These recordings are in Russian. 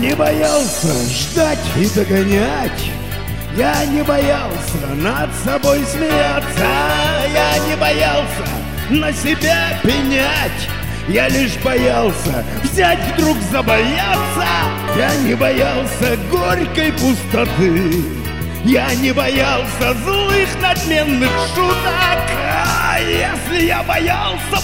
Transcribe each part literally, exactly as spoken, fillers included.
не боялся ждать и догонять. Я не боялся над собой смеяться. Я не боялся на себя пенять. Я лишь боялся взять вдруг забояться. Я не боялся горькой пустоты. Я не боялся злых надменных шуток. А если я боялся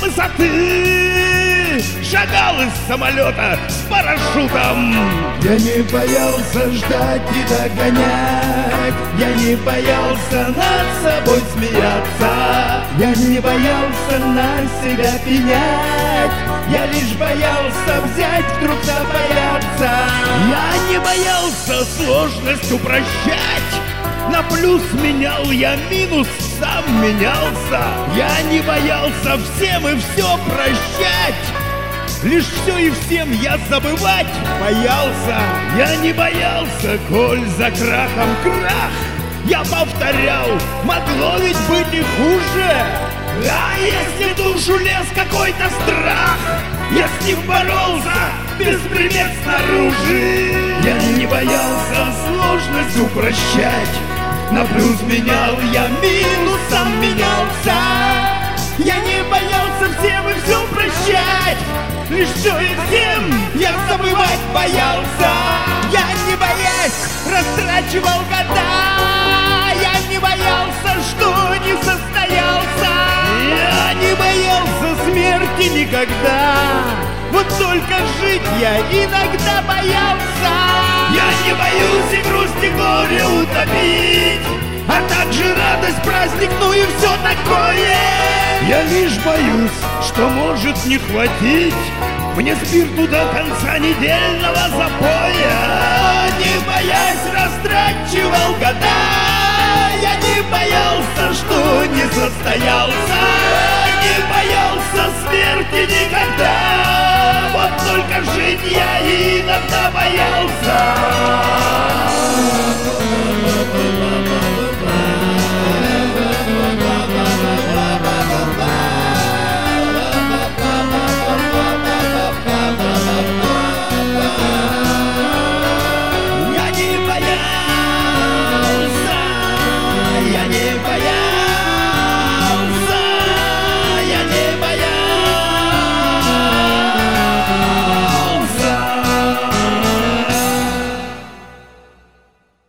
высоты, шагал из самолета с парашютом. Я не боялся ждать и догонять. Я не боялся над собой смеяться. Я не боялся на себя пенять. Я лишь боялся взять вдруг забояться. Я не боялся сложность упрощать. На плюс менял я минус, сам менялся. Я не боялся всем и все прощать. Лишь все и всем я забывать боялся. Я не боялся, коль за крахом крах. Я повторял, могло ведь быть и хуже. А если в душу лез какой-то страх, я с ним боролся, без примет снаружи. Я не боялся сложность упрощать. На плюс менял я, минусом менялся. Я не боялся всем и все прощать. Лишь все и всем я забывать боялся. Я не боясь растрачивал года. Я не боялся, что не состоялся. Я не боялся смерти никогда. Вот только жить я иногда боялся. Я не боюсь и грусть, и горе утопить, а также радость, праздник, ну и все такое. Я лишь боюсь, что может не хватить мне спирту до конца недельного запоя. Не боясь растрачивал года. Я не боялся, что не состоялся. Не боялся смерти никогда. Вот только жить я иногда боялся.